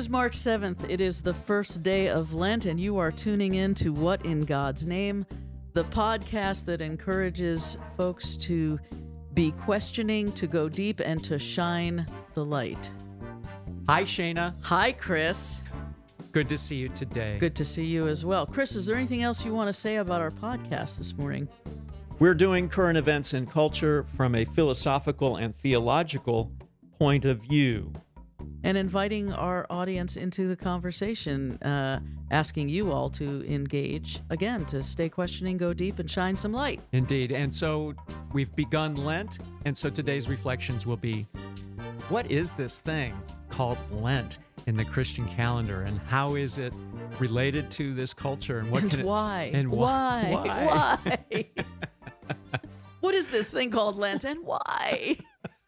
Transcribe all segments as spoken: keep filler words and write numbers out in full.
is March seventh. It is the first day of Lent, and you are tuning in to What in God's Name, the podcast that encourages folks to be questioning, to go deep, and to shine the light. Hi, Shayna. Hi, Chris. Good to see you today. Good to see you as well. Chris, is there anything else you want to say about our podcast this morning? We're doing current events and culture from a philosophical and theological point of view. And inviting our audience into the conversation, uh, asking you all to engage, again, to stay questioning, go deep, and shine some light. Indeed. And so we've begun Lent, and so today's reflections will be, what is this thing called Lent in the Christian calendar, and how is it related to this culture? And what and can it, why? And why? Why? Why? What is this thing called Lent, and why?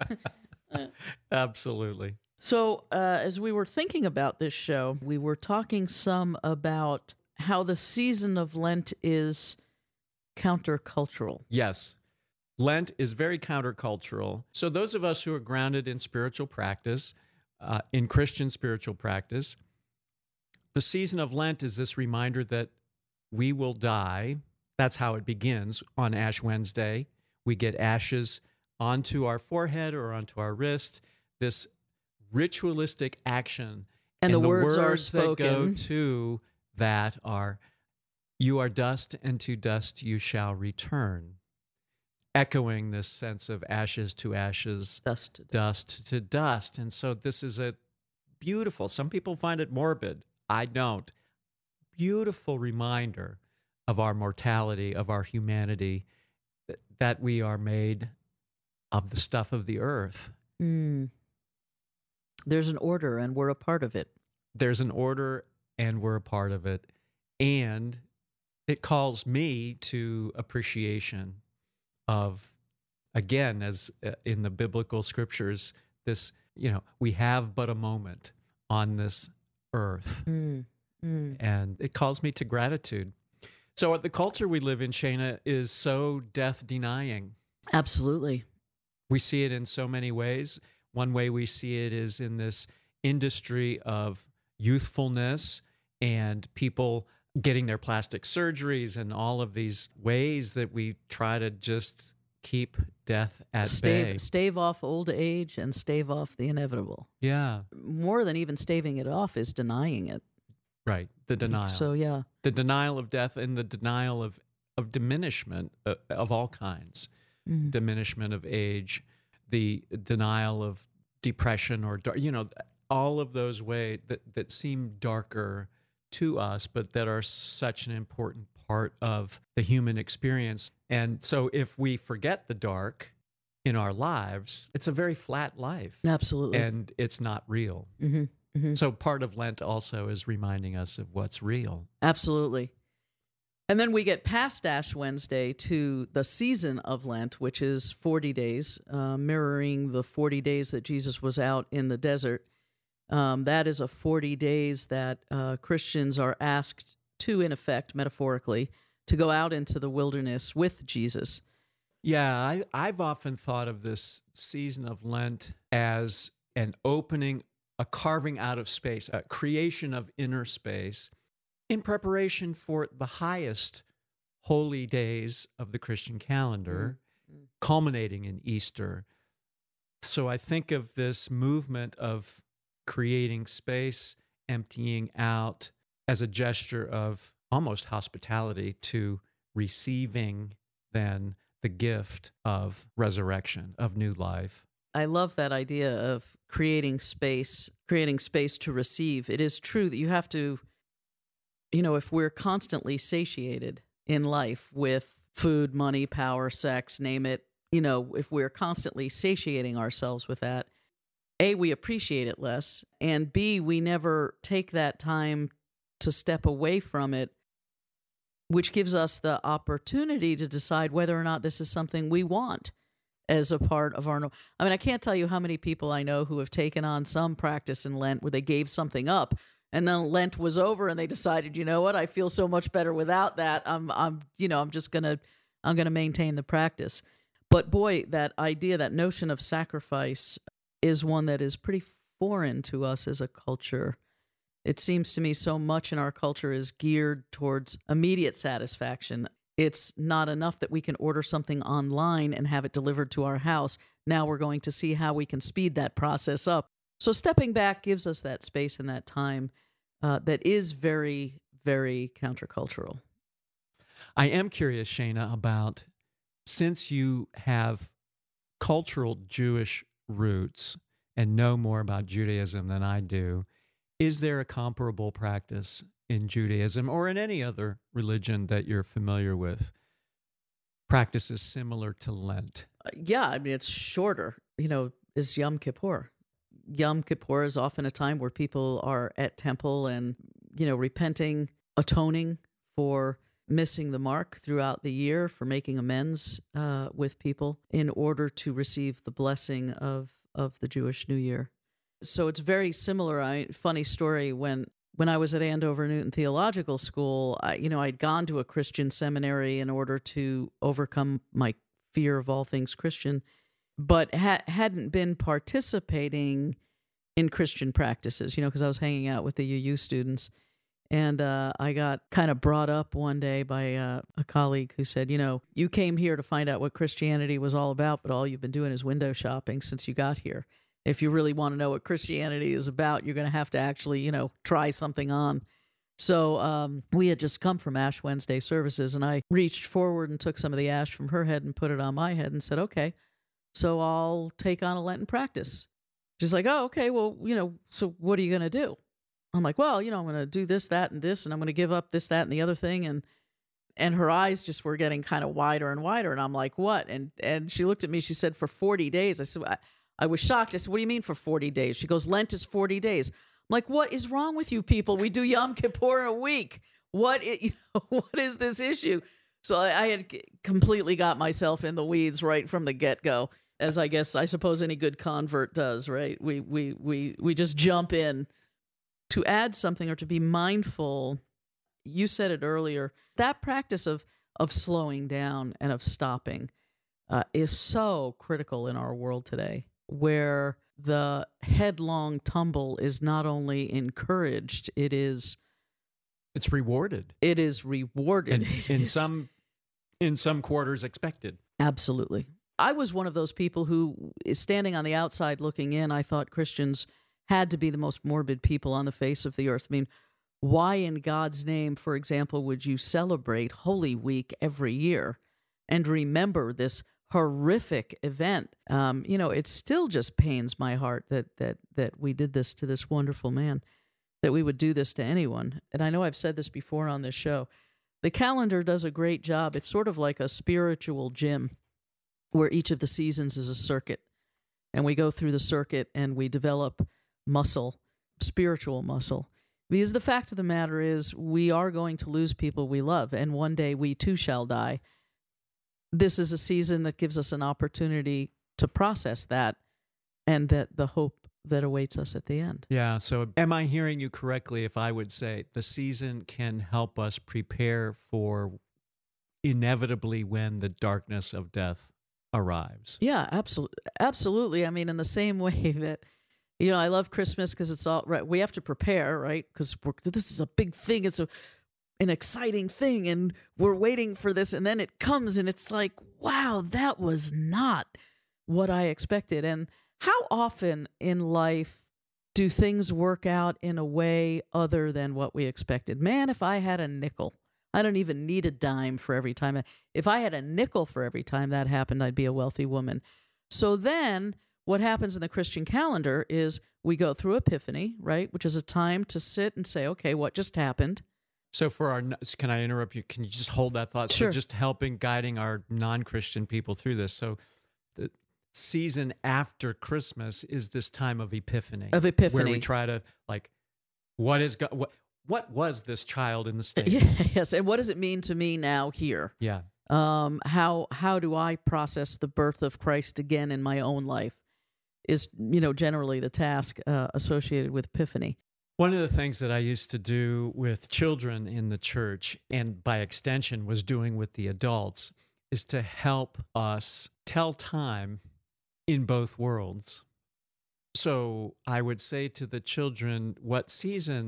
Absolutely. So uh, as we were thinking about this show, we were talking some about how the season of Lent is countercultural. Yes. Lent is very countercultural. So those of us who are grounded in spiritual practice, uh, in Christian spiritual practice, the season of Lent is this reminder that we will die. That's how it begins on Ash Wednesday. We get ashes onto our forehead or onto our wrist, this ritualistic action. And, and the, the words, words are spoken. that go to that are, you are dust, and to dust you shall return. Echoing this sense of ashes to ashes, dust to dust. dust to dust. And so this is a beautiful, some people find it morbid. I don't. Beautiful reminder of our mortality, of our humanity, that we are made of the stuff of the earth. Mm. There's an order, and we're a part of it. There's an order, and we're a part of it. And it calls me to appreciation of, again, as in the biblical scriptures, this, you know, we have but a moment on this earth. Mm. Mm. And it calls me to gratitude. So the culture we live in, Shayna, is so death-denying. Absolutely. We see it in so many ways. One way we see it is in this industry of youthfulness and people getting their plastic surgeries and all of these ways that we try to just keep death at stave, bay. Stave off old age and stave off the inevitable. Yeah. More than even staving it off is denying it. Right, the denial. So, yeah. The denial of death and the denial of, of diminishment uh, of all kinds. Mm-hmm. Diminishment of age, the denial of depression or, you know, all of those ways that, that seem darker to us, but that are such an important part of the human experience. And so if we forget the dark in our lives, it's a very flat life. Absolutely. And it's not real. Mm-hmm. Mm-hmm. So part of Lent also is reminding us of what's real. Absolutely. And then we get past Ash Wednesday to the season of Lent, which is forty days, uh, mirroring the forty days that Jesus was out in the desert. Um, that is a forty days that uh, Christians are asked to, in effect, metaphorically, to go out into the wilderness with Jesus. Yeah, I, I've often thought of this season of Lent as an opening, a carving out of space, a creation of inner space in preparation for the highest holy days of the Christian calendar, mm-hmm. culminating in Easter. So I think of this movement of creating space, emptying out, as a gesture of almost hospitality to receiving then the gift of resurrection, of new life. I love that idea of creating space, creating space to receive. It is true that you have to, you know, if we're constantly satiated in life with food, money, power, sex, name it, you know, if we're constantly satiating ourselves with that, A, we appreciate it less, and B, we never take that time to step away from it, which gives us the opportunity to decide whether or not this is something we want as a part of our... I mean, I can't tell you how many people I know who have taken on some practice in Lent where they gave something up, and then Lent was over and they decided, you know what, I feel so much better without that. I'm, I'm, you know, I'm just gonna, I'm gonna maintain the practice. But boy, that idea, that notion of sacrifice is one that is pretty foreign to us as a culture. It seems to me so much in our culture is geared towards immediate satisfaction. It's not enough that we can order something online and have it delivered to our house. Now we're going to see how we can speed that process up. So stepping back gives us that space and that time uh, that is very, very countercultural. I am curious, Shana, about, since you have cultural Jewish roots and know more about Judaism than I do, is there a comparable practice in Judaism or in any other religion that you're familiar with? Practices similar to Lent? Uh, yeah, I mean, it's shorter, you know, is Yom Kippur. Yom Kippur is often a time where people are at temple and, you know, repenting, atoning for missing the mark throughout the year, for making amends uh, with people in order to receive the blessing of, of the Jewish New Year. So it's very similar. I, funny story, when when I was at Andover Newton Theological School, I, you know, I'd gone to a Christian seminary in order to overcome my fear of all things Christian, but ha- hadn't been participating in Christian practices, you know, because I was hanging out with the U U students. And uh, I got kind of brought up one day by uh, a colleague who said, you know, you came here to find out what Christianity was all about, but all you've been doing is window shopping since you got here. If you really want to know what Christianity is about, you're going to have to actually, you know, try something on. So um, we had just come from Ash Wednesday services, and I reached forward and took some of the ash from her head and put it on my head and said, okay, so I'll take on a Lenten practice. She's like, oh, okay, well, you know, so what are you going to do? I'm like, well, you know, I'm going to do this, that, and this, and I'm going to give up this, that, and the other thing. And and her eyes just were getting kind of wider and wider. And I'm like, what? And and she looked at me. She said, for forty days. I said, I, I was shocked. I said, what do you mean for forty days? She goes, Lent is forty days. I'm like, what is wrong with you people? We do Yom Kippur in a week. What, you know, what is this issue? So I, I had completely got myself in the weeds right from the get-go, as I guess I suppose any good convert does, right? We we we we just jump in. To add something or to be mindful, you said it earlier, that practice of of slowing down and of stopping uh, is so critical in our world today, where the headlong tumble is not only encouraged, it is it's rewarded. It is rewarded. And in some in some quarters expected. Absolutely. I was one of those people who is standing on the outside looking in. I thought Christians had to be the most morbid people on the face of the earth. I mean, why in God's name, for example, would you celebrate Holy Week every year and remember this horrific event? Um, you know, it still just pains my heart that that that we did this to this wonderful man, that we would do this to anyone. And I know I've said this before on this show. The calendar does a great job. It's sort of like a spiritual gym where each of the seasons is a circuit. And we go through the circuit and we develop muscle, spiritual muscle. Because the fact of the matter is, we are going to lose people we love, and one day we too shall die. This is a season that gives us an opportunity to process that and that the hope that awaits us at the end. Yeah, so am I hearing you correctly if I would say the season can help us prepare for inevitably when the darkness of death arrives? Yeah, absolutely. Absolutely. I mean, in the same way that, you know, I love Christmas because it's all right. We have to prepare, right? Because this is a big thing. It's a, an exciting thing, and we're waiting for this. And then it comes, and it's like, wow, that was not what I expected. And how often in life do things work out in a way other than what we expected? Man, if I had a nickel, I don't even need a dime for every time. If I had a nickel for every time that happened, I'd be a wealthy woman. So then what happens in the Christian calendar is we go through Epiphany, right, which is a time to sit and say, okay, what just happened? So for our, can I interrupt you? Can you just hold that thought? Sure. So just helping, guiding our non-Christian people through this. So the season after Christmas is this time of Epiphany. Of Epiphany. Where we try to, like, what is God, what, what was this child in the stable? Yes, and what does it mean to me now here? Yeah. Um, how how do I process the birth of Christ again in my own life? Is, you know, generally the task uh, associated with Epiphany. One of the things that I used to do with children in the church, and by extension was doing with the adults, is to help us tell time in both worlds. So I would say to the children, what season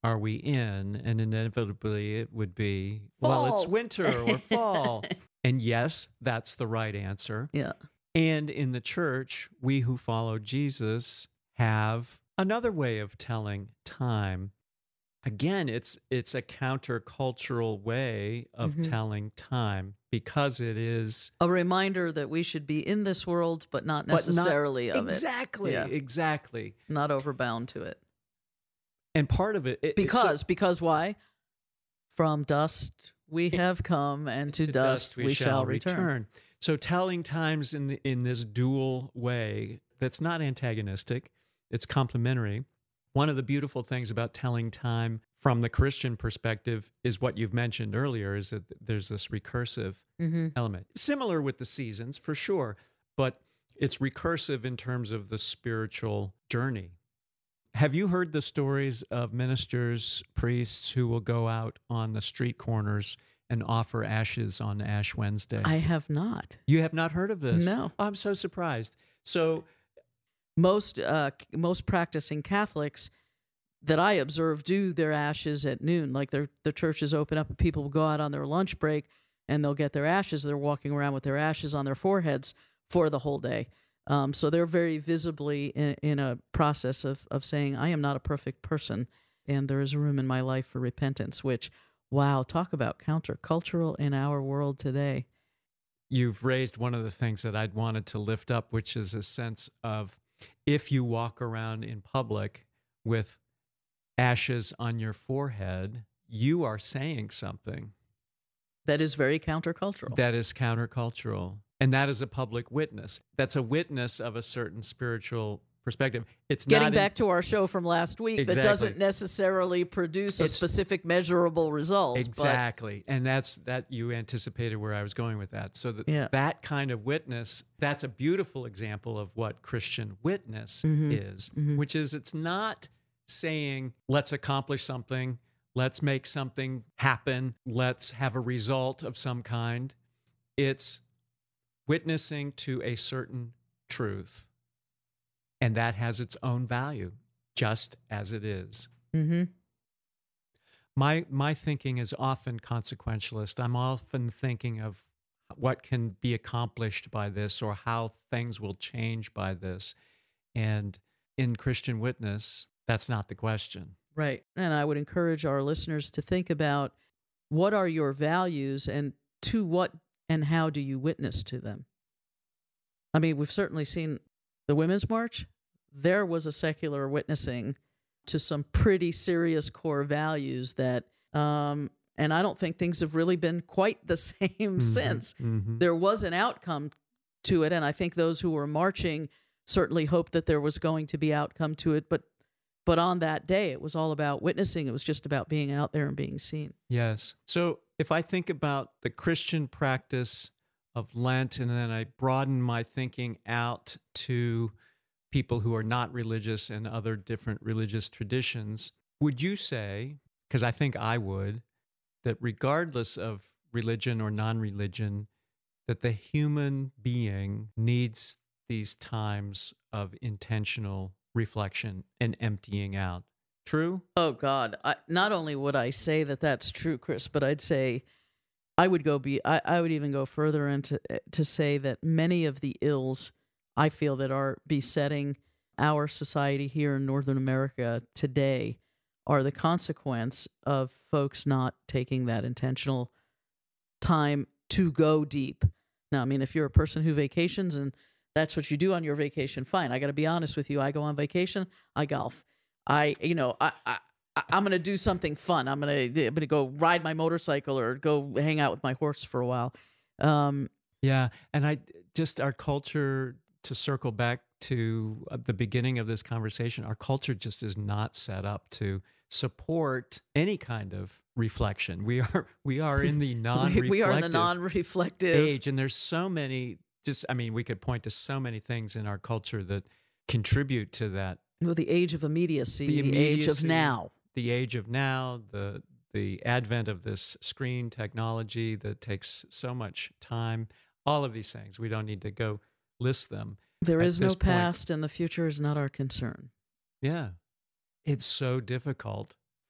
are we in? And inevitably it would be, well, it's Fall. winter or fall. And yes, that's the right answer. Yeah. And in the church, we who follow Jesus have another way of telling time. Again, it's it's a countercultural way of Mhm. telling time because it is A reminder that we should be in this world, but not but not- necessarily of exactly, Yeah. exactly. it. Not overbound to it. And part of it, it it's so- Because, because why? From dust we have come, and to, dust, we, shall return. So telling times in the, in this dual way that's not antagonistic, it's complementary. One of the beautiful things about telling time from the Christian perspective is what you've mentioned earlier, is that there's this recursive Mm-hmm. element. Similar with the seasons, for sure, but it's recursive in terms of the spiritual journey. Have you heard the stories of ministers, priests who will go out on the street corners and offer ashes on Ash Wednesday? I have not. You have not heard of this? No. I'm so surprised. So Most uh, most practicing Catholics that I observe do their ashes at noon. Like their the churches open up and people will go out on their lunch break and they'll get their ashes. They're walking around with their ashes on their foreheads for the whole day. Um, so they're very visibly in, in a process of of saying, I am not a perfect person, and there is room in my life for repentance. Which, wow, talk about countercultural in our world today. you've raised one of the things that I'd wanted to lift up, which is a sense of if you walk around in public with ashes on your forehead, you are saying something That is very countercultural. that is countercultural. And that is a public witness. That's a witness of a certain spiritual perspective. It's Getting not back in, to our show from last week, Exactly. that doesn't necessarily produce a It's- specific measurable result. exactly. And that's that you anticipated where I was going with that. So that Yeah. that kind of witness, that's a beautiful example of what Christian witness Mhm. is, Mhm. which is it's not saying, let's accomplish something, let's make something happen, let's have a result of some kind. It's witnessing to a certain truth. And that has its own value, just as it is. But hmm My my thinking is often consequentialist. I'm often thinking of what can be accomplished by this or how things will change by this. And in Christian witness, that's not the question. right. And I would encourage our listeners to think about what are your values and to what and how do you witness to them? I mean, we've certainly seen the Women's March. There was a secular witnessing to some pretty serious core values that, um, and I don't think things have really been quite the same since. Mhm. There was an outcome to it, and I think those who were marching certainly hoped that there was going to be outcome to it. But, but on that day, it was all about witnessing. It was just about being out there and being seen. Yes. So if I think about the Christian practice of Lent and then I broaden my thinking out to people who are not religious and other different religious traditions, would you say, because I think I would, that regardless of religion or non-religion, that the human being needs these times of intentional reflection and emptying out? True? Oh God! I, not only would I say that that's true, Chris, but I'd say I would go be. I, I would even go further into to say that many of the ills I feel that are besetting our society here in Northern America today are the consequence of folks not taking that intentional time to go deep. Now, I mean, if you're a person who vacations and that's what you do on your vacation, fine. I got to be honest with you. I go on vacation, I golf. I, you know, I, I, I'm going to do something fun. I'm going to, I'm going to go ride my motorcycle or go hang out with my horse for a while. Um, Yeah. And I just, our culture, to circle back to the beginning of this conversation, our culture just is not set up to support any kind of reflection. We are, we are in the non-reflective we are in the non-reflective age. And there's so many, just, I mean, we could point to so many things in our culture that contribute to that. Well, the age of immediacy, The the, age of immediacy, now. The age of now, the the advent of this screen technology that takes so much time, all of these things. We don't need to go list them. There at is no this point. past, and the future is not our concern. Yeah. It's so difficult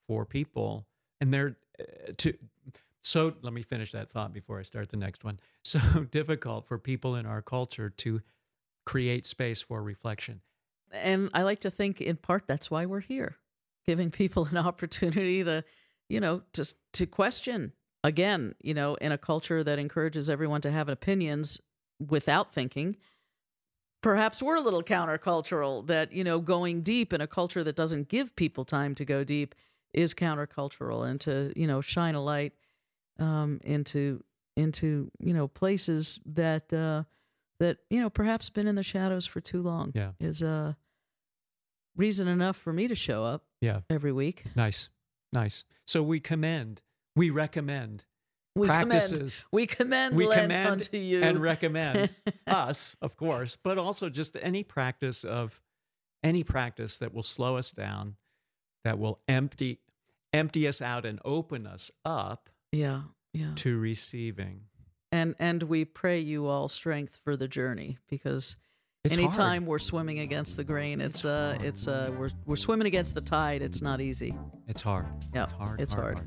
for people, and they're uh, to so let me finish that thought before I start the next one. So difficult for people in our culture to create space for reflection. And I like to think in part that's why we're here, giving people an opportunity to, you know, to to question. Again, you know, in a culture that encourages everyone to have opinions without thinking, perhaps we're a little countercultural, that, you know, going deep in a culture that doesn't give people time to go deep is countercultural, and to, you know, shine a light um, into, into, you know, places that, uh, that, you know, perhaps been in the shadows for too long yeah. is uh, reason enough for me to show up yeah. every week. Nice. Nice. So we commend, we recommend we practices. Commend, we commend we Lent commend unto you. And recommend us, of course, but also just any practice of, any practice that will slow us down, that will empty, empty us out and open us up yeah, yeah. to receiving. And and we pray you all strength for the journey, because It's anytime hard. we're swimming against the grain, it's, It's uh hard. it's uh we're we're swimming against the tide. It's not easy. It's hard. Yeah, It's hard. it's hard.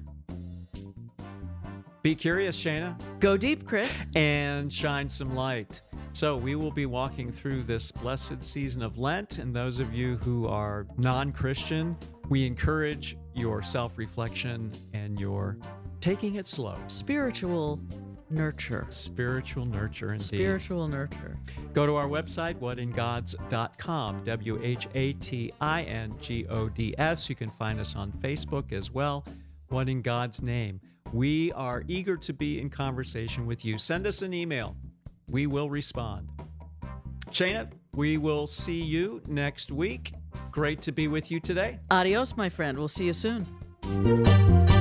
Be curious, Shana, Go deep, Chris. and shine some light. So we will be walking through this blessed season of Lent, and those of you who are non-Christian, we encourage your self-reflection and your taking it slow. Spiritual nurture. Spiritual nurture, indeed. Spiritual nurture. Go to our website, what in gods dot com, W H A T I N G O D S. You can find us on Facebook as well, What in God's Name. We are eager to be in conversation with you. Send us an email. We will respond. Shana, we will see you next week. Great to be with you today. Adios, my friend. We'll see you soon.